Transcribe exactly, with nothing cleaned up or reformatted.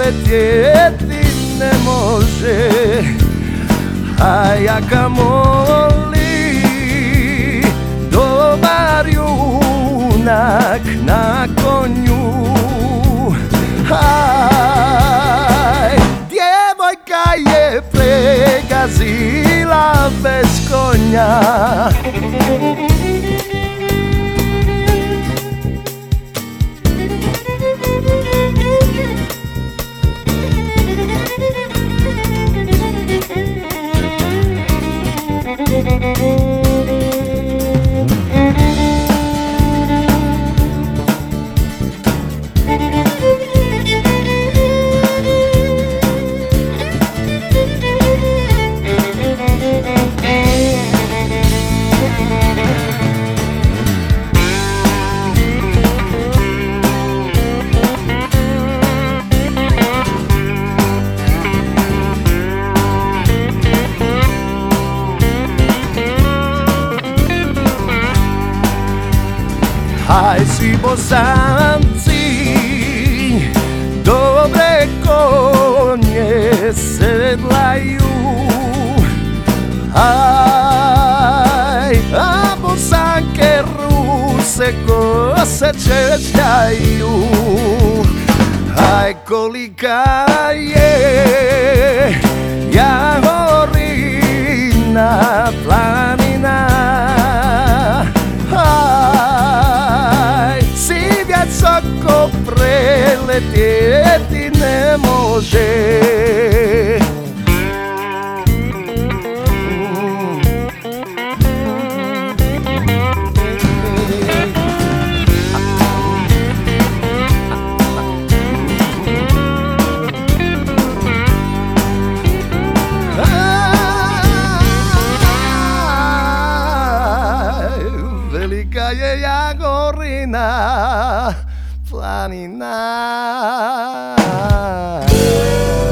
preletjeti ne može, a ja kamoli dobar junak na konju. Aj, djevojka je pregazila bez konja. Aj, svi Bosanci dobre konje sedlaju, aj, a Bosanke Ruse kose češljaju. Aj, kolika je Jagorina planina, visoko preletjeti ne može. Velika je Jagorina planina.